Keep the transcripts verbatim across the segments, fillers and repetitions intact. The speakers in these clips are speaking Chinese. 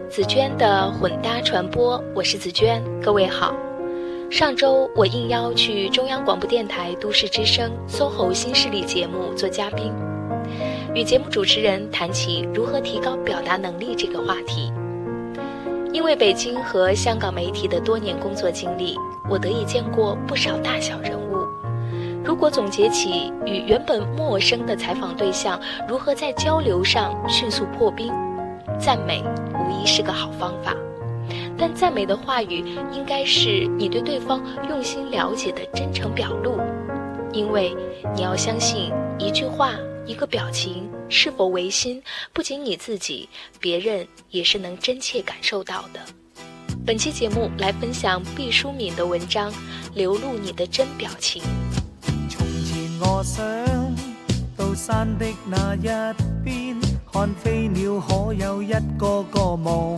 紫娟的混搭传播，我是紫娟，各位好。上周我应邀去中央广播电台都市之声 S O H O 新势力节目做嘉宾，与节目主持人谈起如何提高表达能力这个话题。因为北京和香港媒体的多年工作经历，我得以见过不少大小人物。如果总结起与原本陌生的采访对象如何在交流上迅速破冰，赞美无疑是个好方法。但赞美的话语应该是你对对方用心了解的真诚表露，因为你要相信一句话一个表情是否违心，不仅你自己，别人也是能真切感受到的。本期节目来分享毕淑敏的文章《流露你的真表情》。 從前我想到山的那一邊，看飛鳥可有一個個夢。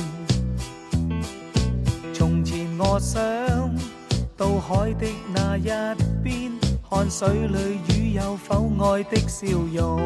從前我想到海的那一邊，看水裏魚有否愛的笑容。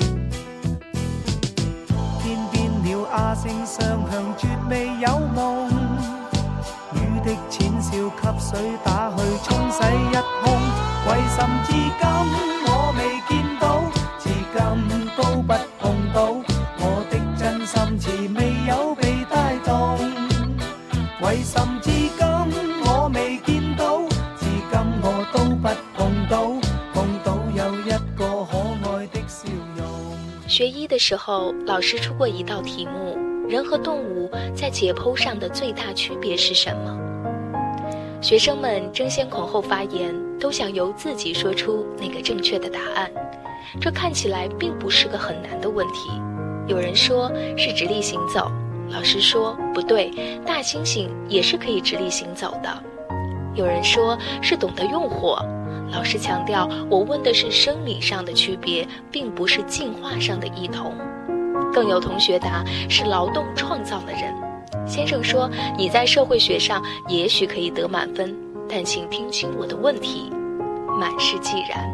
天邊鳥鴉聲相向，絕未有夢。魚的淺笑給水打去，沖洗一空。為什至今我未見到，至今都不碰到，我的真心詞未有被帶動。為什至今我未見到，至今我都不碰到，碰到有一個可愛的笑容。 學醫的時候，老師出過一道題目：人和動物在解剖上的最大區別是什麼？學生們爭先恐後發言，都想由自己說出那個正確的答案。這看起來並不是個很難的問題。有人說是直立行走，老師說不對，大猩猩也是可以直立行走的。有人說是懂得用火，老師強調我問的是生理上的區別，並不是進化上的異同。更有同學答是勞動創造了人。先生說你在社會學上也許可以得滿分，但請聽清我的問題。滿是既然。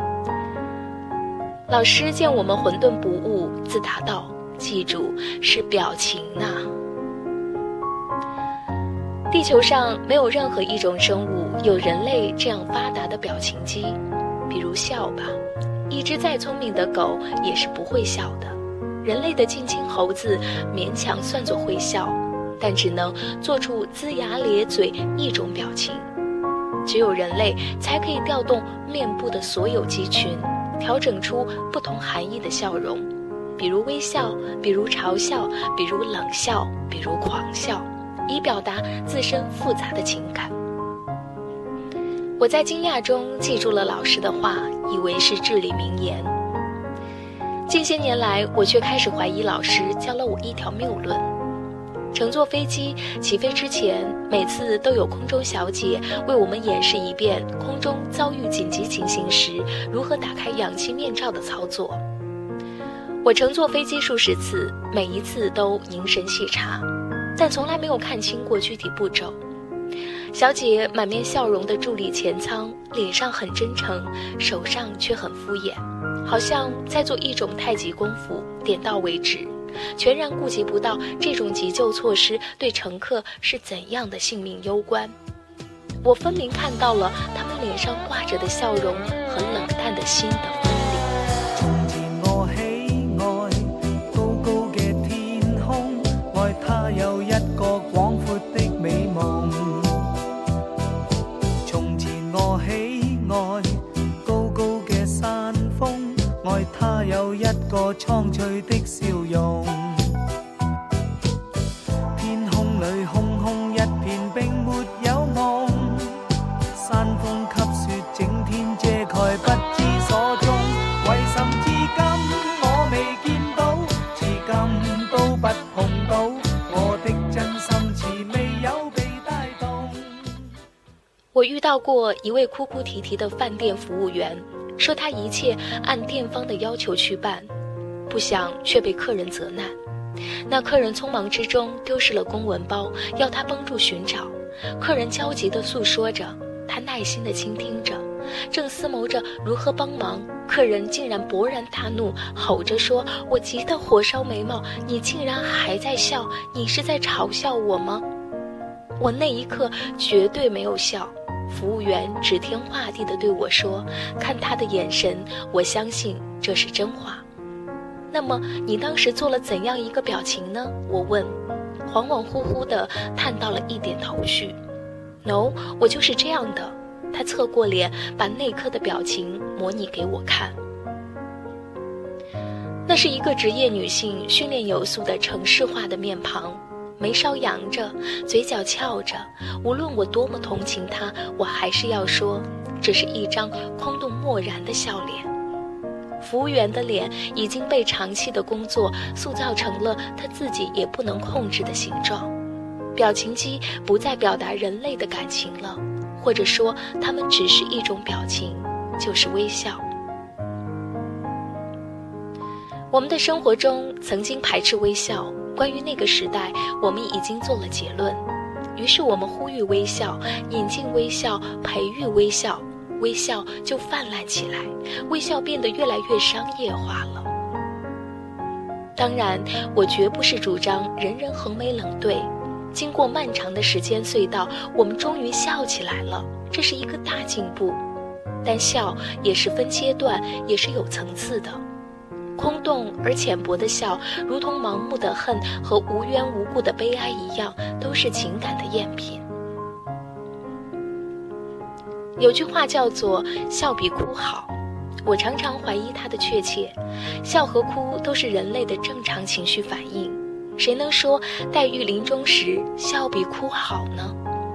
老師見我們混沌不悟，自答道：記住，是表情啊。地球上沒有任何一種生物有人類這樣發達的表情肌，比如笑吧，一隻再聰明的狗也是不會笑的。人類的近親猴子勉強算作會笑，但只能做出齜牙咧嘴一種表情。只有人類才可以調動面部的所有肌群，調整出不同含義的笑容，比如微笑，比如嘲笑，比如冷笑，比如狂笑，以表達自身複雜的情感。我在驚訝中記住了老師的話，以為是至理名言。近些年來，我卻開始懷疑老師教了我一條謬論。乘坐飛機起飛之前，每次都有空中小姐為我們演示一遍空中遭遇緊急情形時如何打開氧氣面罩的操作。我乘坐飛機數十次，每一次都凝神細查，但從來沒有看清過具體步驟。小姐滿面笑容地佇立前艙，臉上很真誠，手上卻很敷衍，好像在做一種太極功夫，點到為止，全然顧及不到這種急救措施對乘客是怎樣的性命攸關。我分明看到了他們臉上掛着的笑容和冷淡的心的分離。 從前我喜愛高高嘅天空，愛它有一個廣闊的美夢。從前我喜愛高高嘅山峰，愛它有一個蒼翠的笑容。天空裏空空一片，並沒有夢。山峰給雪整天遮蓋，不知所蹤。為什至今我未見到，至今都不碰到，我的真心詞未有被帶動。 我遇到過一位哭哭啼啼的飯店服務員，說他一切按店方的要求去辦，不想卻被客人責難。那客人匆忙之中丟失了公文包，要他幫助尋找。客人焦急地訴說着，他耐心地傾聽着， 正思谋着如何帮忙，客人竟然勃然大怒，吼着说：我急得火烧眉毛，你竟然还在笑，你是在嘲笑我吗？我那一刻绝对没有笑，服务员指天画地地对我说，看他的眼神，我相信这是真话。那么你当时做了怎样一个表情呢？我问，恍恍惚惚地探到了一点头绪。No， 我就是这样的。他侧过脸，把那刻的表情模拟给我看。那是一个职业女性训练有素的城市化的面庞，眉梢扬着，嘴角翘着，无论我多么同情她，我还是要说，这是一张空洞漠然的笑脸。服务员的脸已经被长期的工作塑造成了他自己也不能控制的形状，表情肌不再表达人类的感情了，或者说它们只是一种表情，就是微笑。我们的生活中曾经排斥微笑，关于那个时代我们已经做了结论，于是我们呼吁微笑，引进微笑，培育微笑，微笑就泛滥起来，微笑变得越来越商业化了。当然，我绝不是主张人人横眉冷对，经过漫长的时间隧道，我们终于笑起来了，这是一个大进步。但笑也是分阶段，也是有层次的。空洞而浅薄的笑，如同盲目的恨和无缘无故的悲哀一样，都是情感的赝品。有句话叫做笑比哭好，我常常怀疑它的确切。笑和哭都是人类的正常情绪反应，谁能说黛玉临终时笑比哭好呢？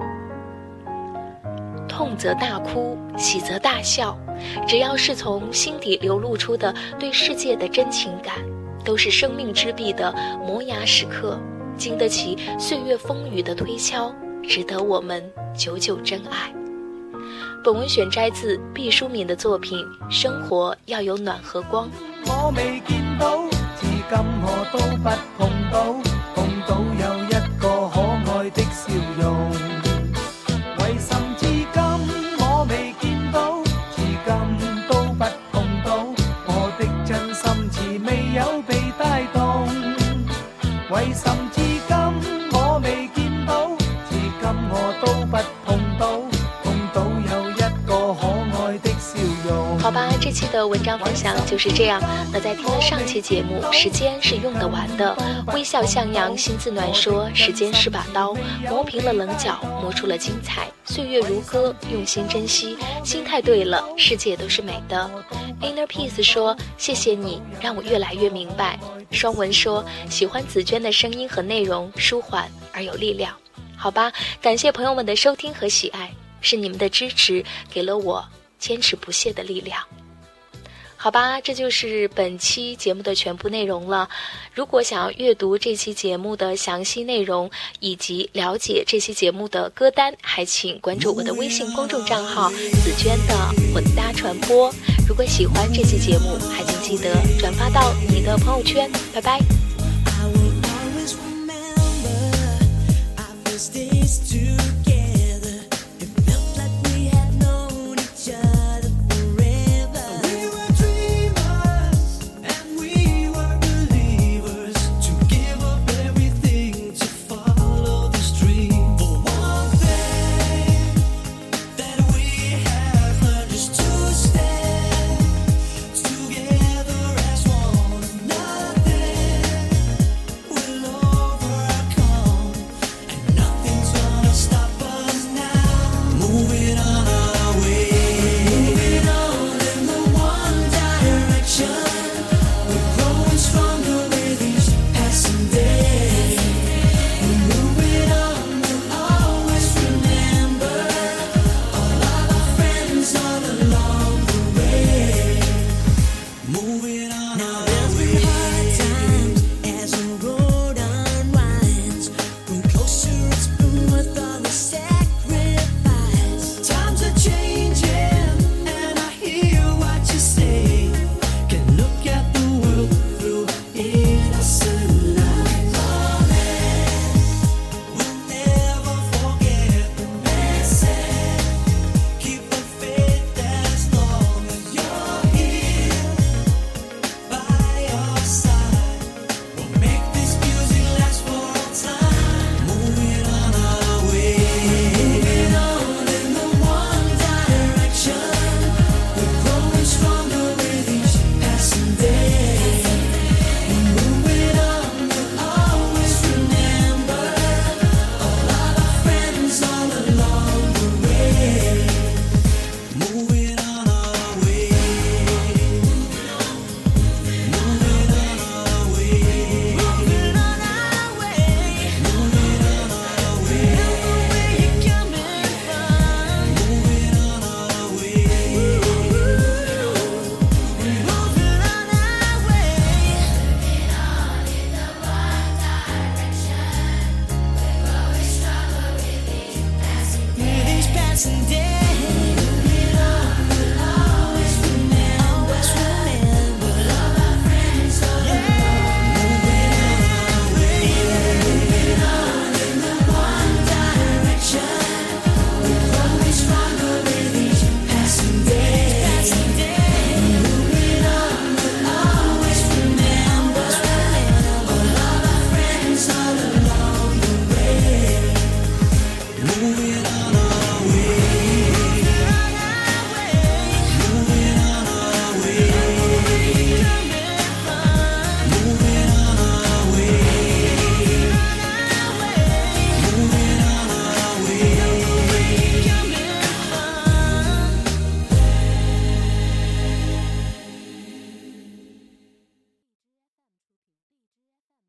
痛则大哭，喜则大笑，只要是从心底流露出的对世界的真情感，都是生命之壁的磨牙时刻，经得起岁月风雨的推敲，值得我们久久珍爱。本文选摘自毕淑敏的作品《生活要有暖和光》。 我未見到，至今我都不碰到，碰到有一個可愛的笑容。為甚至今我未見到，至今都不碰到，我的真心似未有被帶動。為甚至今我未見到，至今我都不碰到，碰到有一個可愛的笑容。 好吧，这期的文章分享就是这样。那在听了上期节目，时间是用得完的。微笑向阳，心自暖说，时间是把刀，磨平了棱角，磨出了精彩。岁月如歌，用心珍惜，心态对了，世界都是美的。Inner Peace 说，谢谢你，让我越来越明白。双文说，喜欢紫娟的声音和内容，舒缓而有力量。好吧，感谢朋友们的收听和喜爱，是你们的支持给了我坚持不懈的力量。好吧，这就是本期节目的全部内容了。如果想要阅读这期节目的详细内容，以及了解这期节目的歌单，还请关注我的微信公众账号紫娟的混搭传播。如果喜欢这期节目，还请记得转发到你的朋友圈。拜拜。I will always remember I was this to